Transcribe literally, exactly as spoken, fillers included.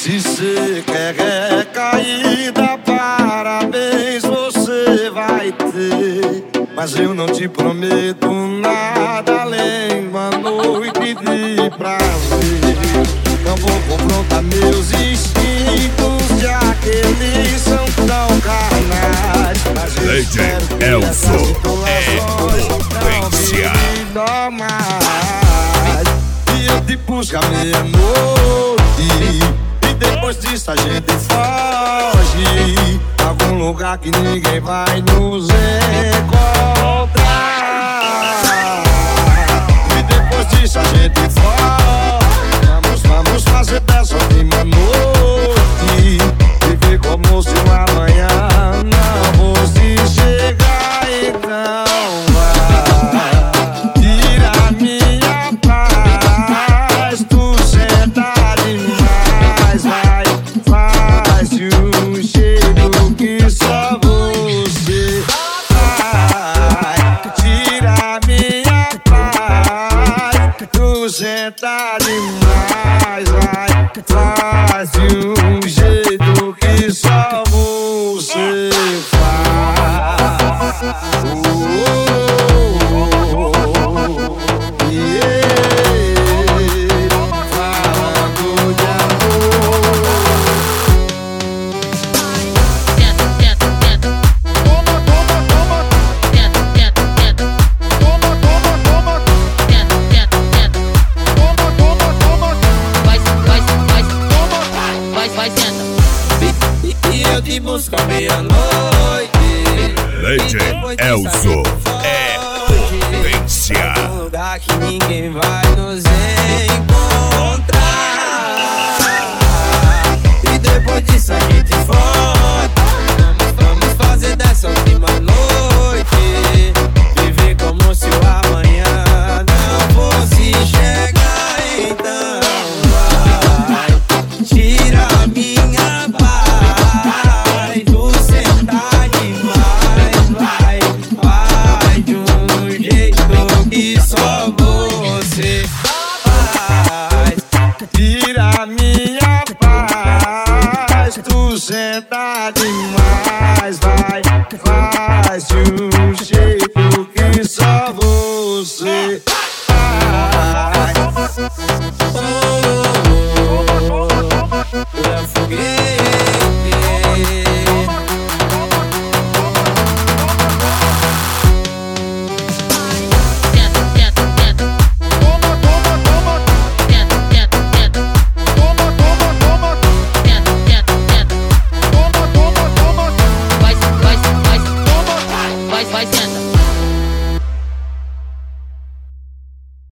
Se cê quer recaída, parabéns, você vai ter. Mas eu não te prometo nada além uma noite de prazer. Não vou confrontar meus instintos, já que eles são tão carnais. Mas eu espero que essas situações não me dão mais. E eu te busco à meia-noite, e depois disso a gente foge pra algum lugar que ninguém vai nos encontrar. E depois disso a gente foge. Vamos, vamos fazer dessa última noite, viver como se o amanhã não fosse chegar. Então vai, tira minha paz, tu senta demais, vai, faz de um jeito que só você vai. Tira minha paz, tu senta demais, vai, faz de um jeito que só você faz. Oh, yeah. Falando de amor. Tenta, tenta, tenta. Toma, toma, toma. Tenta, tenta, tenta. Toma, toma, toma. Tenta, tenta, tenta. Toma, toma, toma. Vai, vai, vai. Toma, vai, vai, tenta. E eu te busco à meia-noite. Leite Elzo é potência. Um lugar que ninguém vai nos encontrar. E depois disso a gente foge. Vamos, vamos fazer dessa última noite, viver como se o amanhã não fosse chegar. Então vai, tira a minha paz, tu senta demais, vai, vai de um jeito que só você faz. Tira minha paz, tu senta demais, vai, faz de um jeito que só você faz. Eu afoguei. Tenta, tenta, tenta. Toma, toma, toma. Tenta, tenta, tenta. Toma, toma, toma. Tenta, tenta, tenta. Toma, toma, toma. Vai, vai, vai. Toma, vai, vai, tenta.